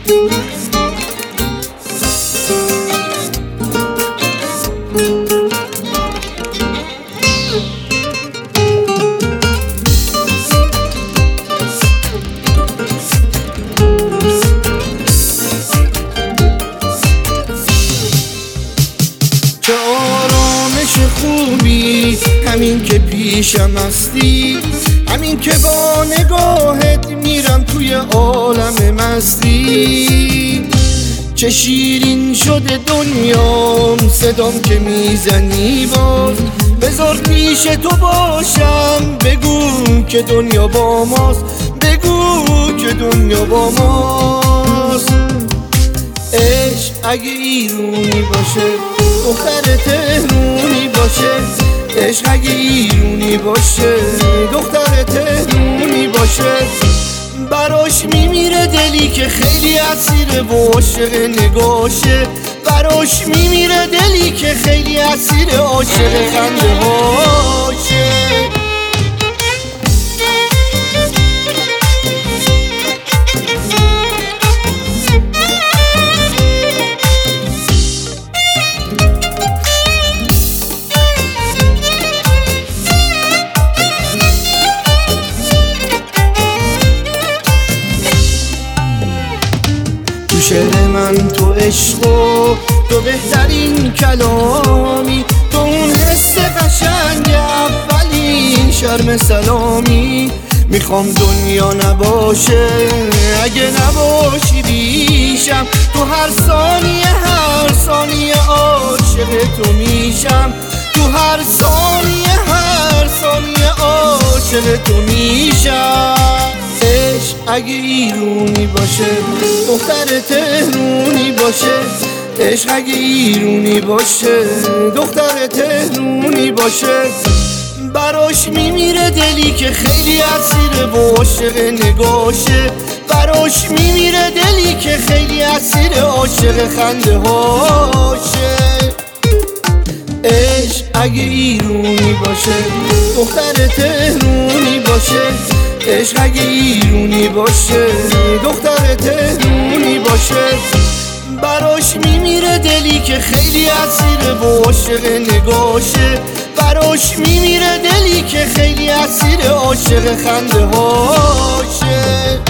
چه آرامش خوبی همین که پیشم هستی، همین که با نگاهت میرم توی عالم مستی. چه شیرین شده دنیام صدام که میزنی باز، بذار پیش تو باشم بگو که دنیا با ماست، بگو که دنیا با ماست. عشق اگه ایرونی باشه دختر تهرونی باشه، عشق اگه ایرونی باشه دختر تهرونی باشه، براش میمیره دلی که خیلی اسیر و عاشق نگاشه، براش میمیره دلی که خیلی اسیر عاشق خنده هاشه. تو شعر من تو عشق و تو بهترین کلامی، تو اون حس قشنگ اولین شرم سلامی. میخوام دنیا نباشه اگه نباشی بیشم، تو هر ثانیه عاشق تو میشم، تو هر ثانیه عاشق تو میشم. عشق اگه ایرونی باشه دختر تهرونی باشه، عشق اگه ایرونی باشه دختر تهرونی باشه، براش میمیره دلی که خیلی اسیر و عاشق نگاشه، براش میمیره دلی که خیلی اسیر عاشق خنده هاشه. عشق اگه ایرونی باشه دختر تهرونی باشه، عشق اگه ایرونی باشه دختر تهرونی باشه، براش میمیره دلی که خیلی اسیر و عاشق نگاشه، براش میمیره دلی که خیلی اسیر عاشق خنده هاشه.